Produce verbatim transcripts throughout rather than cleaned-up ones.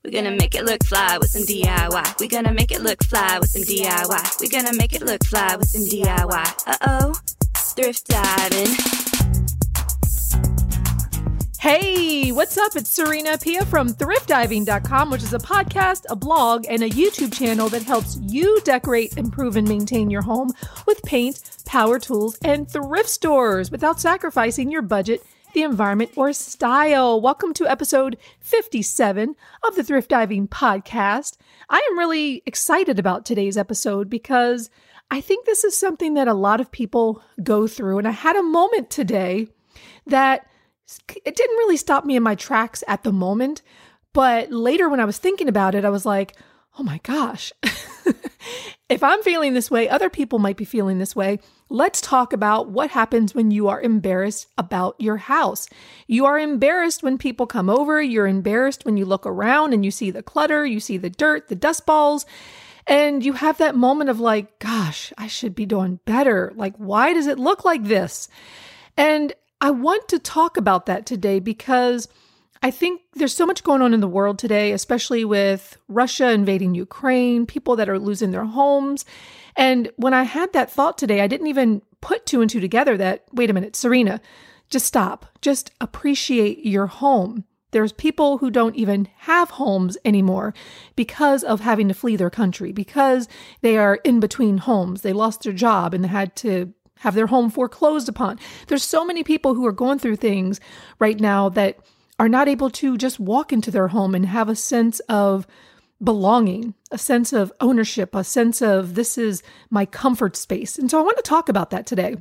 We're gonna make it look fly with some D I Y. We're gonna make it look fly with some D I Y. We're gonna make it look fly with some D I Y. Uh-oh, thrift diving. Hey, what's up? It's Serena Pia from thrift diving dot com, which is a podcast, a blog, and a YouTube channel that helps you decorate, improve, and maintain your home with paint, power tools, and thrift stores without sacrificing your budget, the environment, or style. Welcome to episode fifty-seven of the Thrift Diving Podcast. I am really excited about today's episode because I think this is something that a lot of people go through. And I had a moment today that it didn't really stop me in my tracks at the moment. But later when I was thinking about it, I was like, oh my gosh, if I'm feeling this way, other people might be feeling this way. Let's talk about what happens when you are embarrassed about your house. You are embarrassed when people come over. You're embarrassed when you look around and you see the clutter, you see the dirt, the dust balls, and you have that moment of like, gosh, I should be doing better. Like, why does it look like this? And I want to talk about that today because I think there's so much going on in the world today, especially with Russia invading Ukraine, people that are losing their homes. And when I had that thought today, I didn't even put two and two together that, wait a minute, Serena, just stop. Just appreciate your home. There's people who don't even have homes anymore because of having to flee their country, because they are in between homes. They lost their job and they had to have their home foreclosed upon. There's so many people who are going through things right now that are not able to just walk into their home and have a sense of belonging, a sense of ownership, a sense of this is my comfort space. And so I want to talk about that today.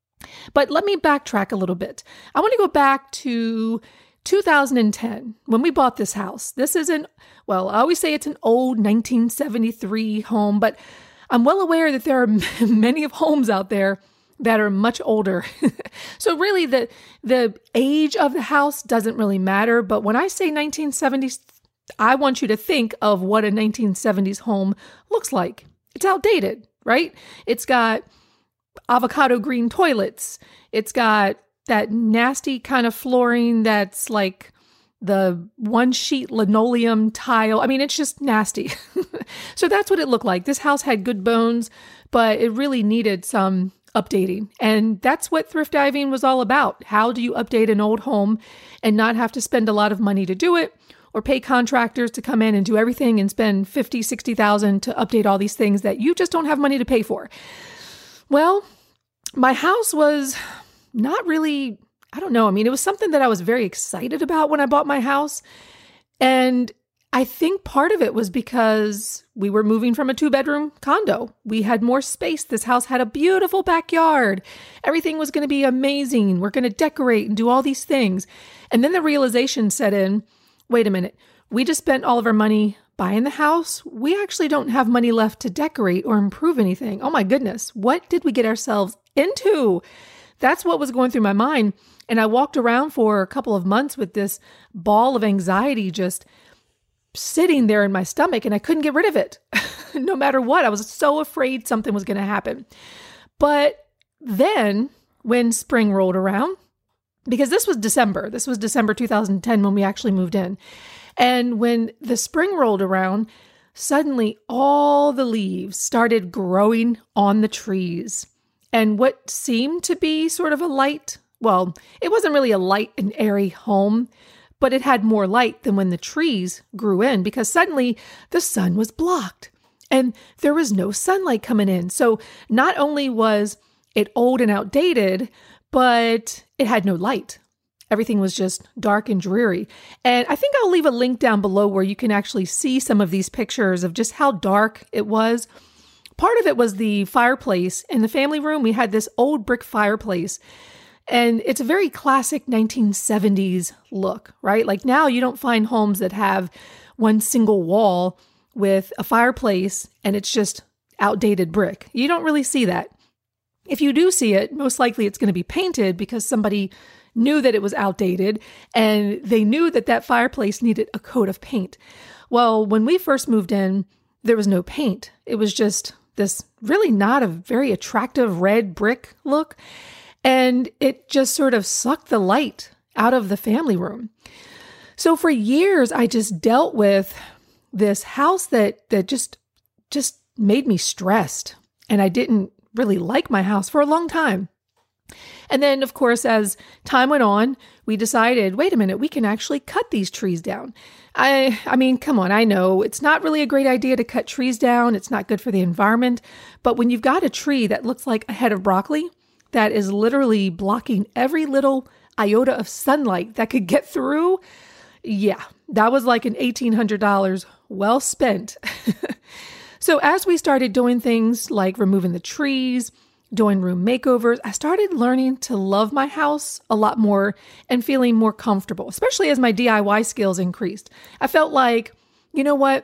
But let me backtrack a little bit. I want to go back to two thousand ten when we bought this house. This isn't, well, I always say it's an old nineteen seventy-three home, but I'm well aware that there are many of homes out there that are much older. So really the the age of the house doesn't really matter. But when I say nineteen seventies, I want you to think of what a nineteen seventies home looks like. It's outdated, right? It's got avocado green toilets. It's got that nasty kind of flooring that's like the one sheet linoleum tile. I mean, it's just nasty. So that's what it looked like. This house had good bones, but it really needed some updating. And that's what thrift diving was all about. How do you update an old home and not have to spend a lot of money to do it or pay contractors to come in and do everything and spend fifty, sixty thousand to update all these things that you just don't have money to pay for? Well, my house was not really, I don't know. I mean, it was something that I was very excited about when I bought my house. And I think part of it was because we were moving from a two-bedroom condo. We had more space. This house had a beautiful backyard. Everything was going to be amazing. We're going to decorate and do all these things. And then the realization set in, wait a minute, we just spent all of our money buying the house. We actually don't have money left to decorate or improve anything. Oh my goodness, what did we get ourselves into? That's what was going through my mind. And I walked around for a couple of months with this ball of anxiety just sitting there in my stomach, and I couldn't get rid of it. No matter what, I was so afraid something was going to happen. But then when spring rolled around, because this was December, this was December two thousand ten when we actually moved in. And when the spring rolled around, suddenly all the leaves started growing on the trees. And what seemed to be sort of a light, well, it wasn't really a light and airy home, but it had more light than when the trees grew in because suddenly the sun was blocked and there was no sunlight coming in. So not only was it old and outdated, but it had no light. Everything was just dark and dreary. And I think I'll leave a link down below where you can actually see some of these pictures of just how dark it was. Part of it was the fireplace in the family room. We had this old brick fireplace. And it's a very classic nineteen seventies look, right? Like now you don't find homes that have one single wall with a fireplace and it's just outdated brick. You don't really see that. If you do see it, most likely it's going to be painted because somebody knew that it was outdated and they knew that that fireplace needed a coat of paint. Well, when we first moved in, there was no paint. It was just this really not a very attractive red brick look. And it just sort of sucked the light out of the family room. So for years, I just dealt with this house that that just just made me stressed. And I didn't really like my house for a long time. And then, of course, as time went on, we decided, wait a minute, we can actually cut these trees down. I I mean, come on, I know it's not really a great idea to cut trees down. It's not good for the environment. But when you've got a tree that looks like a head of broccoli, that is literally blocking every little iota of sunlight that could get through, yeah, that was like an eighteen hundred dollars well spent. So as we started doing things like removing the trees, doing room makeovers, I started learning to love my house a lot more and feeling more comfortable, especially as my D I Y skills increased. I felt like, you know what?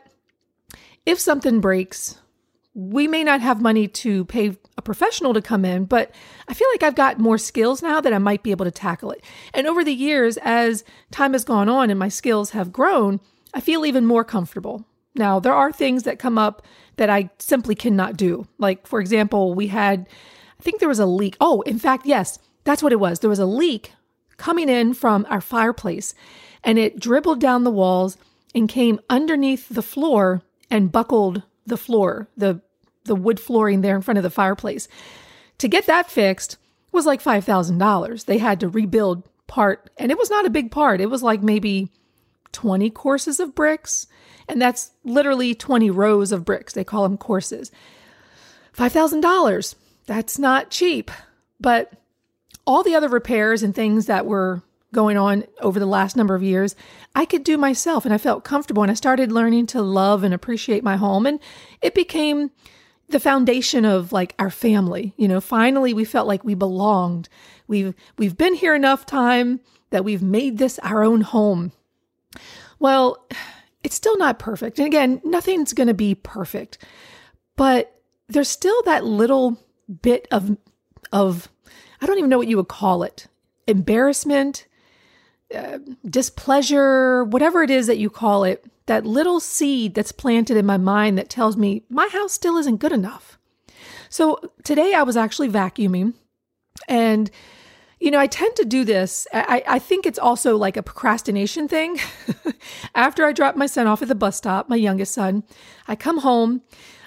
If something breaks, we may not have money to pay a professional to come in, but I feel like I've got more skills now that I might be able to tackle it. And over the years, as time has gone on and my skills have grown, I feel even more comfortable. Now, there are things that come up that I simply cannot do. Like, for example, we had, I think there was a leak. Oh, in fact, yes, that's what it was. There was a leak coming in from our fireplace, and it dribbled down the walls and came underneath the floor and buckled the floor, the, the wood flooring there in front of the fireplace. To get that fixed was like five thousand dollars. They had to rebuild part, and it was not a big part. It was like maybe twenty courses of bricks. And that's literally twenty rows of bricks. They call them courses. five thousand dollars. That's not cheap. But all the other repairs and things that were going on over the last number of years, I could do myself, and I felt comfortable, and I started learning to love and appreciate my home. And it became the foundation of like our family. You know, finally we felt like we belonged. We've, we've been here enough time that we've made this our own home. Well, it's still not perfect. And again, nothing's going to be perfect, but there's still that little bit of, of, I don't even know what you would call it, embarrassment, uh, displeasure, whatever it is that you call it, that little seed that's planted in my mind that tells me my house still isn't good enough. So today I was actually vacuuming, and you know, I tend to do this. I, I think it's also like a procrastination thing. After I drop my son off at the bus stop, my youngest son, I come home,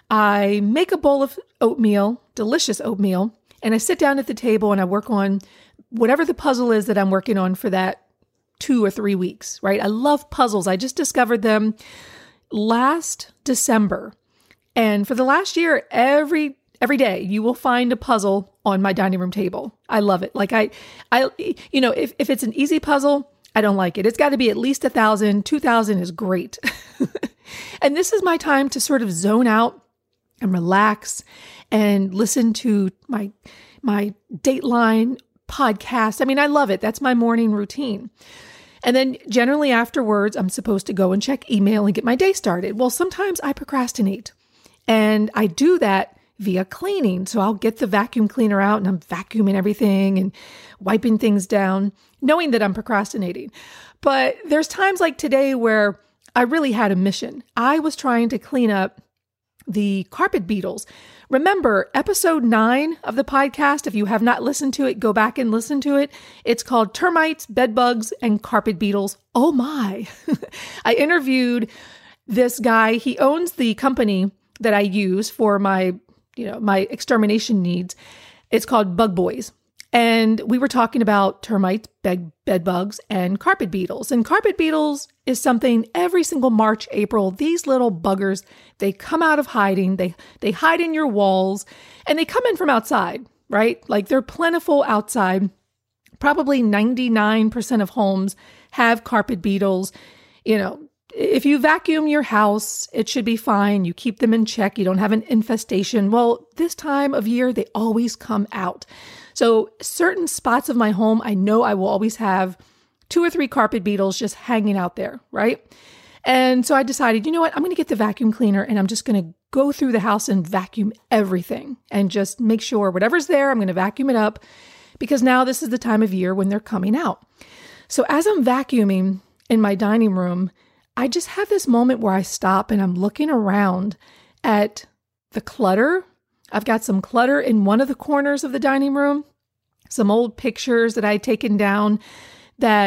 I make a bowl of oatmeal, delicious oatmeal, and I sit down at the table and I work on whatever the puzzle is that I'm working on for that two or three weeks, right? I love puzzles. I just discovered them last December. And for the last year, every Every day you will find a puzzle on my dining room table. I love it. Like I, I, you know, if, if it's an easy puzzle, I don't like it. It's got to be at least a thousand, two thousand is great. And this is my time to sort of zone out and relax and listen to my, my Dateline podcast. I mean, I love it. That's my morning routine. And then generally afterwards, I'm supposed to go and check email and get my day started. Well, sometimes I procrastinate, and I do that via cleaning. So I'll get the vacuum cleaner out and I'm vacuuming everything and wiping things down, knowing that I'm procrastinating. But there's times like today where I really had a mission. I was trying to clean up the carpet beetles. Remember, episode nine of the podcast, if you have not listened to it, go back and listen to it. It's called Termites, Bedbugs, and Carpet Beetles. Oh my. I interviewed this guy. He owns the company that I use for my you know, my extermination needs. It's called Bug Boys. And we were talking about termites, bed, bed bugs, and carpet beetles. And carpet beetles is something every single March, April, these little buggers, they come out of hiding. They, they hide in your walls, and they come in from outside, right? Like they're plentiful outside. Probably ninety-nine percent of homes have carpet beetles. You know, if you vacuum your house, it should be fine. You keep them in check. You don't have an infestation. Well, this time of year, they always come out. So certain spots of my home, I know I will always have two or three carpet beetles just hanging out there, right? And so I decided, you know what? I'm going to get the vacuum cleaner and I'm just going to go through the house and vacuum everything and just make sure whatever's there, I'm going to vacuum it up, because now this is the time of year when they're coming out. So as I'm vacuuming in my dining room, I just have this moment where I stop and I'm looking around at the clutter. I've got some clutter in one of the corners of the dining room, some old pictures that I had taken down that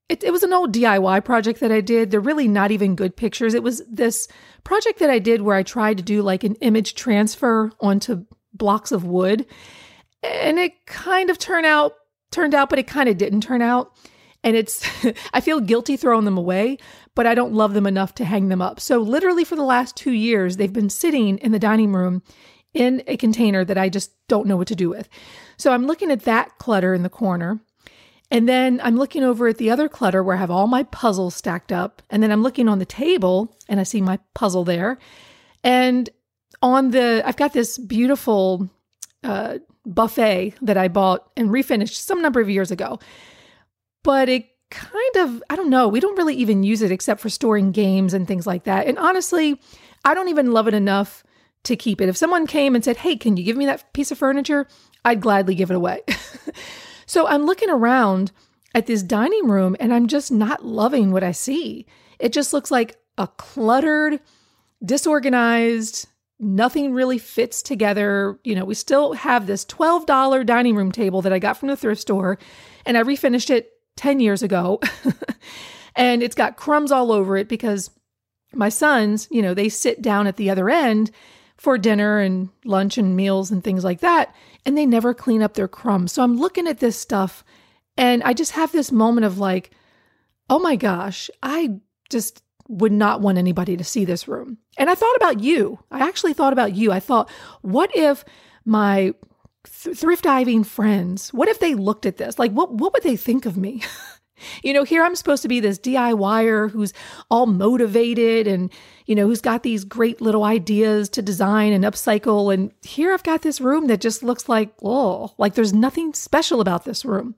it, it was an old D I Y project that I did. They're really not even good pictures. It was this project that I did where I tried to do like an image transfer onto blocks of wood. And it kind of turned out, turned out, but it kind of didn't turn out. And it's, I feel guilty throwing them away, but I don't love them enough to hang them up. So literally for the last two years, they've been sitting in the dining room in a container that I just don't know what to do with. So I'm looking at that clutter in the corner. And then I'm looking over at the other clutter where I have all my puzzles stacked up. And then I'm looking on the table and I see my puzzle there. And on the, I've got this beautiful uh, buffet that I bought and refinished some number of years ago. But it kind of, I don't know, we don't really even use it except for storing games and things like that. And honestly, I don't even love it enough to keep it. If someone came and said, hey, can you give me that piece of furniture? I'd gladly give it away. So I'm looking around at this dining room and I'm just not loving what I see. It just looks like a cluttered, disorganized, nothing really fits together. You know, we still have this twelve dollars dining room table that I got from the thrift store and I refinished it ten years ago. And it's got crumbs all over it because my sons, you know, they sit down at the other end for dinner and lunch and meals and things like that. And they never clean up their crumbs. So I'm looking at this stuff and I just have this moment of like, oh my gosh, I just would not want anybody to see this room. And I thought about you. I actually thought about you. I thought, what if my th- thrift diving friends, what if they looked at this? Like, what, what would they think of me? You know, here I'm supposed to be this DIYer who's all motivated and, you know, who's got these great little ideas to design and upcycle. And here I've got this room that just looks like, oh, like there's nothing special about this room.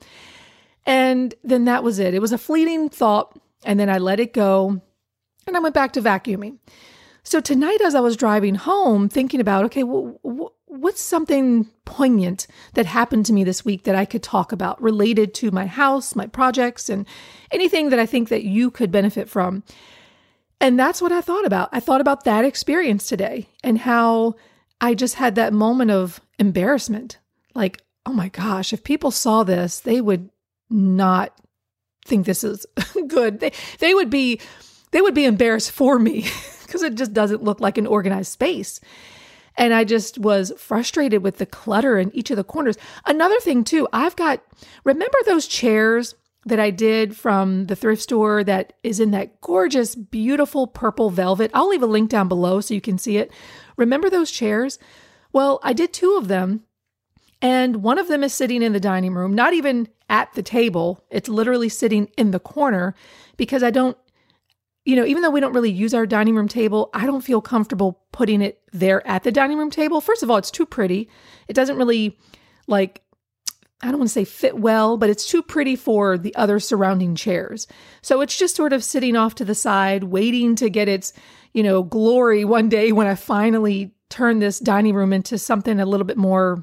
And then that was it. It was a fleeting thought. And then I let it go and I went back to vacuuming. So tonight, as I was driving home, thinking about, okay, well, what's something poignant that happened to me this week that I could talk about related to my house, my projects, and anything that I think that you could benefit from. And that's what I thought about. I thought about that experience today and how I just had that moment of embarrassment. Like, oh my gosh, if people saw this, they would not think this is good. They, they would be, they would be embarrassed for me because it just doesn't look like an organized space. And I just was frustrated with the clutter in each of the corners. Another thing too, I've got, remember those chairs that I did from the thrift store that is in that gorgeous, beautiful purple velvet? I'll leave a link down below so you can see it. Remember those chairs? Well, I did two of them. And one of them is sitting in the dining room, not even at the table. It's literally sitting in the corner because I don't, you know, even though we don't really use our dining room table, I don't feel comfortable putting it there at the dining room table. First of all, it's too pretty. It doesn't really like, I don't want to say fit well, but it's too pretty for the other surrounding chairs. So it's just sort of sitting off to the side, waiting to get its, you know, glory one day when I finally turn this dining room into something a little bit more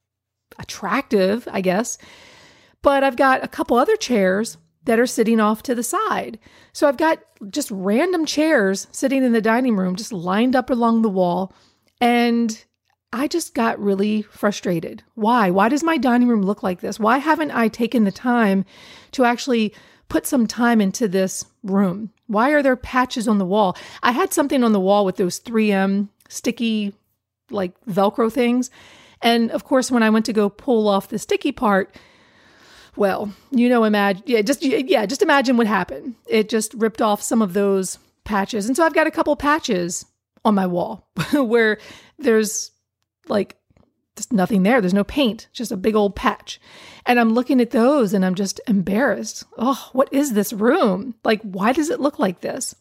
attractive, I guess. But I've got a couple other chairs that are sitting off to the side. So I've got just random chairs sitting in the dining room, just lined up along the wall. And I just got really frustrated. Why? Why does my dining room look like this? Why haven't I taken the time to actually put some time into this room? Why are there patches on the wall? I had something on the wall with those three M sticky, like Velcro things. And of course, when I went to go pull off the sticky part, well, you know, imagine, yeah, just, yeah, just imagine what happened. It just ripped off some of those patches. And so I've got a couple patches on my wall where there's like just nothing there. There's no paint, just a big old patch. And I'm looking at those and I'm just embarrassed. Oh, what is this room? Like, why does it look like this?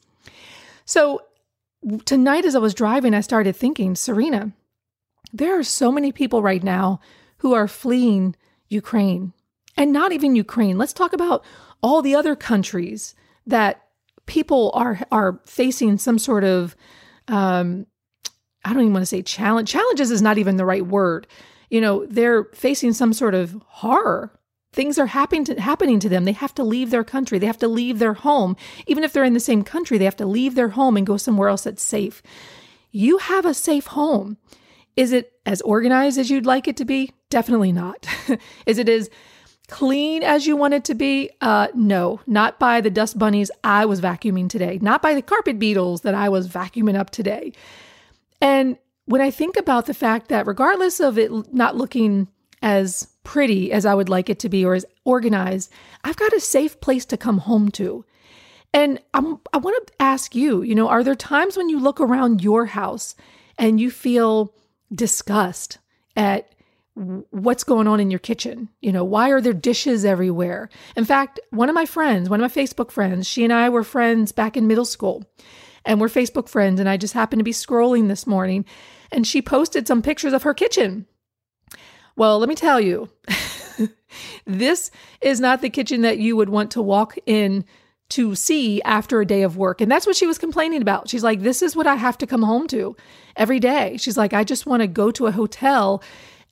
So tonight, as I was driving, I started thinking, Serena, there are so many people right now who are fleeing Ukraine. And not even Ukraine. Let's talk about all the other countries that people are are facing some sort of, um, I don't even want to say challenge. Challenges is not even the right word. You know, they're facing some sort of horror. Things are happening to, happening to them. They have to leave their country. They have to leave their home. Even if they're in the same country, they have to leave their home and go somewhere else that's safe. You have a safe home. Is it as organized as you'd like it to be? Definitely not. Is it as clean as you want it to be? Uh, no, not by the dust bunnies I was vacuuming today, not by the carpet beetles that I was vacuuming up today. And when I think about the fact that regardless of it not looking as pretty as I would like it to be or as organized, I've got a safe place to come home to. And I'm, I want to ask you, you know, are there times when you look around your house and you feel disgust at what's going on in your kitchen? You know, why are there dishes everywhere? In fact, one of my friends, one of my Facebook friends, she and I were friends back in middle school, and we're Facebook friends. And I just happened to be scrolling this morning and she posted some pictures of her kitchen. Well, let me tell you, this is not the kitchen that you would want to walk in to see after a day of work. And that's what she was complaining about. She's like, this is what I have to come home to every day. She's like, I just want to go to a hotel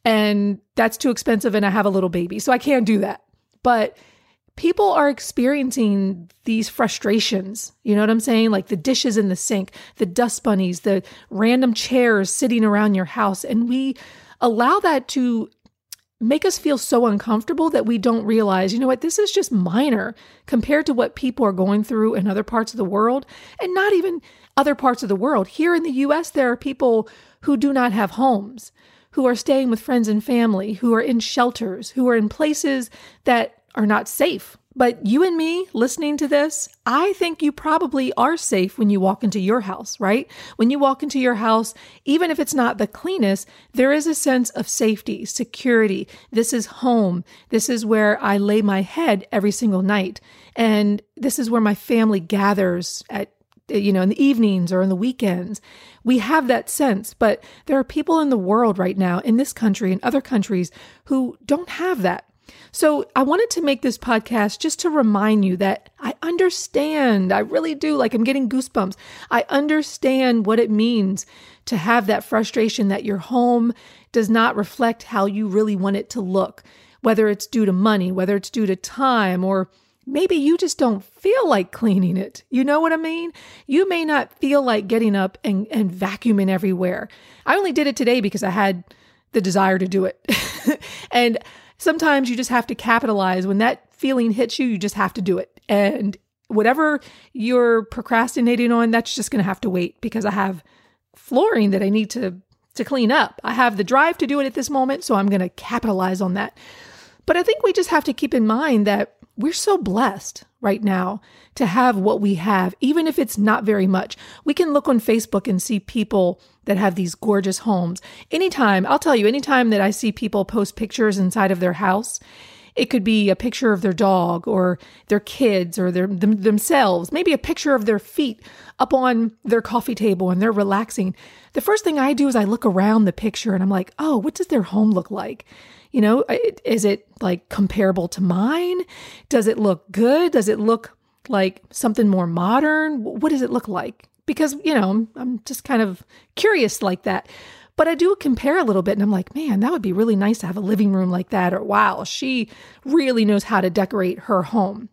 and that's too expensive and I have a little baby, so I can't do that. But people are experiencing these frustrations. You know what I'm saying? Like the dishes in the sink, the dust bunnies, the random chairs sitting around your house. And we allow that to make us feel so uncomfortable that we don't realize, you know what, this is just minor compared to what people are going through in other parts of the world, and not even other parts of the world. Here in the U S, there are people who do not have homes, who are staying with friends and family, who are in shelters, who are in places that are not safe. But you and me listening to this, I think you probably are safe when you walk into your house, right? When you walk into your house, even if it's not the cleanest, there is a sense of safety, security. This is home. This is where I lay my head every single night. And this is where my family gathers at, you know, in the evenings or in the weekends. We have that sense, but there are people in the world right now, in this country and other countries, who don't have that. So I wanted to make this podcast just to remind you that I understand, I really do, like I'm getting goosebumps. I understand what it means to have that frustration that your home does not reflect how you really want it to look, whether it's due to money, whether it's due to time, or maybe you just don't feel like cleaning it. You know what I mean? You may not feel like getting up and, and vacuuming everywhere. I only did it today because I had the desire to do it. And sometimes you just have to capitalize. When that feeling hits you, you just have to do it. And whatever you're procrastinating on, that's just going to have to wait, because I have flooring that I need to, to clean up. I have the drive to do it at this moment, so I'm going to capitalize on that. But I think we just have to keep in mind that we're so blessed right now to have what we have, even if it's not very much. We can look on Facebook and see people that have these gorgeous homes. Anytime, I'll tell you, anytime that I see people post pictures inside of their house, it could be a picture of their dog or their kids or their them, themselves, maybe a picture of their feet up on their coffee table and they're relaxing. The first thing I do is I look around the picture and I'm like, oh, what does their home look like? You know, is it like comparable to mine? Does it look good? Does it look like something more modern? What does it look like? Because, you know, I'm just kind of curious like that. But I do compare a little bit and I'm like, man, that would be really nice to have a living room like that. Or wow, she really knows how to decorate her home.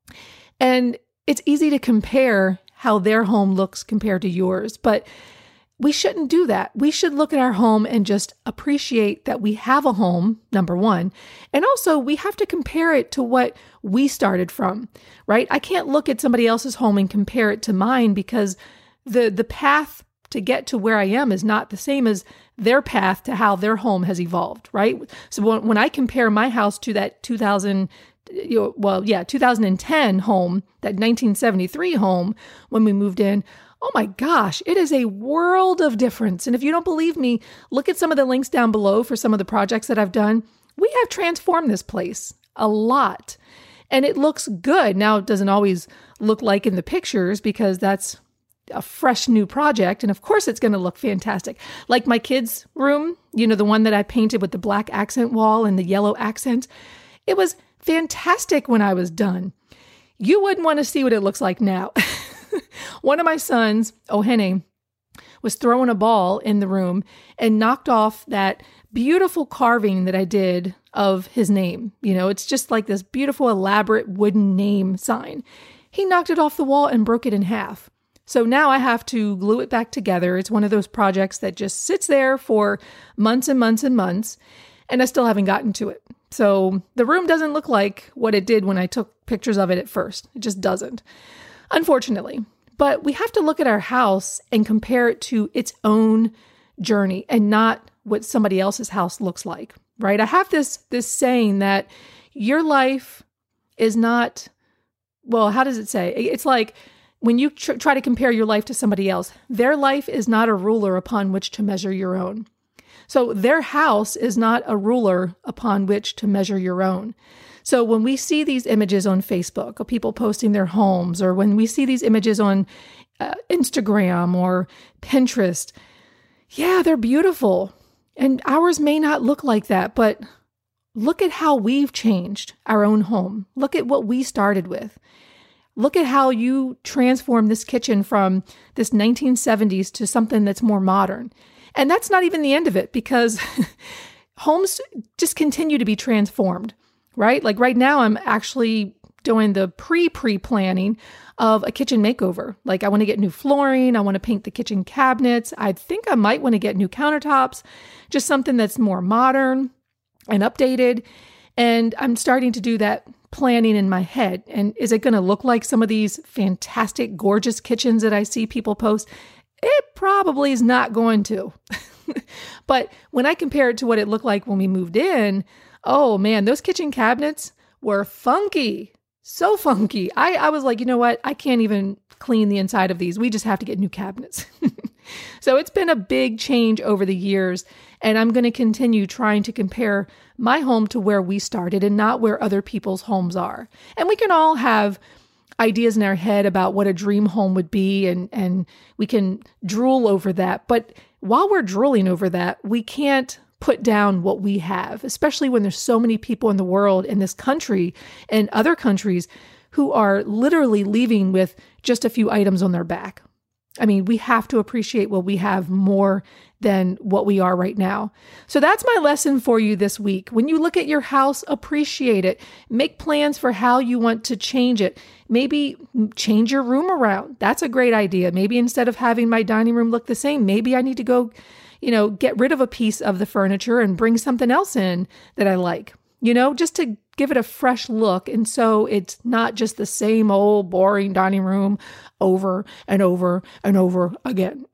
And it's easy to compare how their home looks compared to yours. But we shouldn't do that. We should look at our home and just appreciate that we have a home, number one. And also we have to compare it to what we started from, right? I can't look at somebody else's home and compare it to mine, because the the path to get to where I am is not the same as their path to how their home has evolved, right? So when, when I compare my house to that two thousand, you know, well, yeah, two thousand ten home, that nineteen seventy-three home when we moved in, oh my gosh, it is a world of difference. And if you don't believe me, look at some of the links down below for some of the projects that I've done. We have transformed this place a lot, and it looks good. Now, it doesn't always look like in the pictures because that's a fresh new project. And of course, it's going to look fantastic. Like my kids' room, you know, the one that I painted with the black accent wall and the yellow accents. It was fantastic when I was done. You wouldn't want to see what it looks like now. One of my sons, Ohene, was throwing a ball in the room and knocked off that beautiful carving that I did of his name. You know, it's just like this beautiful, elaborate wooden name sign. He knocked it off the wall and broke it in half. So now I have to glue it back together. It's one of those projects that just sits there for months and months and months. and I still haven't gotten to it. So the room doesn't look like what it did when I took pictures of it at first. It just doesn't, unfortunately. But we have to look at our house and compare it to its own journey and not what somebody else's house looks like, right? I have this, this saying that your life is not, well, how does it say? It's like when you tr- try to compare your life to somebody else, their life is not a ruler upon which to measure your own. So their house is not a ruler upon which to measure your own. So when we see these images on Facebook of people posting their homes, or when we see these images on uh, Instagram or Pinterest, yeah, they're beautiful. And ours may not look like that, but look at how we've changed our own home. Look at what we started with. Look at how you transformed this kitchen from this nineteen seventies to something that's more modern. And that's not even the end of it, because homes just continue to be transformed, right? Like right now, I'm actually doing the pre-pre-planning of a kitchen makeover. Like I want to get new flooring. I want to paint the kitchen cabinets. I think I might want to get new countertops, just something that's more modern and updated. And I'm starting to do that planning in my head. And is it going to look like some of these fantastic, gorgeous kitchens that I see people post? It probably is not going to. But when I compare it to what it looked like when we moved in, oh man, those kitchen cabinets were funky. So funky. I, I was like, you know what? I can't even clean the inside of these. We just have to get new cabinets. So it's been a big change over the years. And I'm going to continue trying to compare my home to where we started and not where other people's homes are. And we can all have ideas in our head about what a dream home would be, and, and we can drool over that. But while we're drooling over that, we can't put down what we have, especially when there's so many people in the world, in this country and other countries, who are literally leaving with just a few items on their back. I mean, we have to appreciate what we have more than what we are right now. So that's my lesson for you this week. When you look at your house, appreciate it. Make plans for how you want to change it. Maybe change your room around. That's a great idea. Maybe instead of having my dining room look the same, maybe I need to go, you know, get rid of a piece of the furniture and bring something else in that I like, you know, just to give it a fresh look. And so it's not just the same old boring dining room over and over and over again.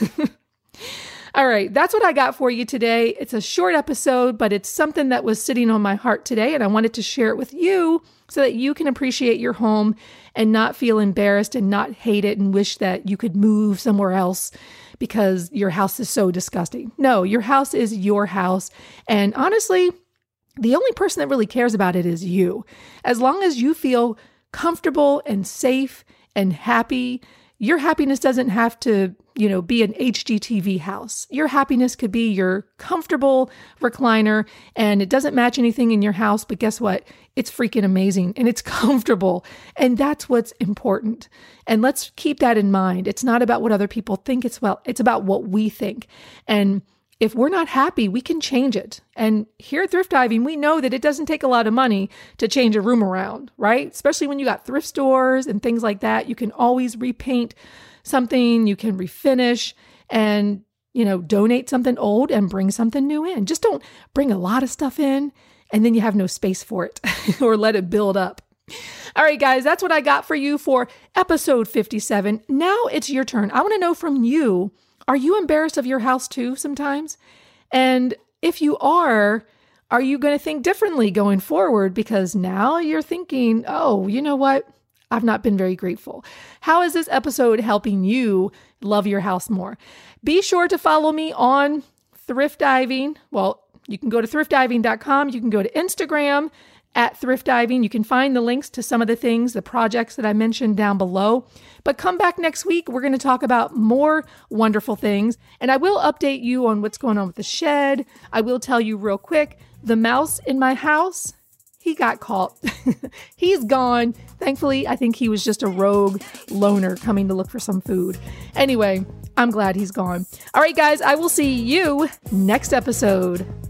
All right, that's what I got for you today. It's a short episode, but it's something that was sitting on my heart today, and I wanted to share it with you so that you can appreciate your home and not feel embarrassed and not hate it and wish that you could move somewhere else because your house is so disgusting. No, your house is your house. And honestly, the only person that really cares about it is you. As long as you feel comfortable and safe and happy, your happiness doesn't have to, you know, be an H G T V house. Your happiness could be your comfortable recliner, and it doesn't match anything in your house, but guess what? It's freaking amazing and it's comfortable. And that's what's important. And let's keep that in mind. It's not about what other people think. It's well, it's about what we think. And if we're not happy, we can change it. And here at Thrift Diving, we know that it doesn't take a lot of money to change a room around, right? Especially when you got thrift stores and things like that. You can always repaint something, you can refinish and, you know, donate something old and bring something new in. Just don't bring a lot of stuff in and then you have no space for it or let it build up. All right, guys, that's what I got for you for episode fifty-seven. Now it's your turn. I want to know from you, are you embarrassed of your house too sometimes? And if you are, are you going to think differently going forward? Because now you're thinking, oh, you know what? I've not been very grateful. How is this episode helping you love your house more? Be sure to follow me on Thrift Diving. Well, you can go to thrift diving dot com. You can go to Instagram at Thrift Diving. You can find the links to some of the things, the projects that I mentioned down below. But come back next week. We're going to talk about more wonderful things. And I will update you on what's going on with the shed. I will tell you real quick, the mouse in my house, he got caught. He's gone. Thankfully, I think he was just a rogue loner coming to look for some food. Anyway, I'm glad he's gone. All right, guys, I will see you next episode.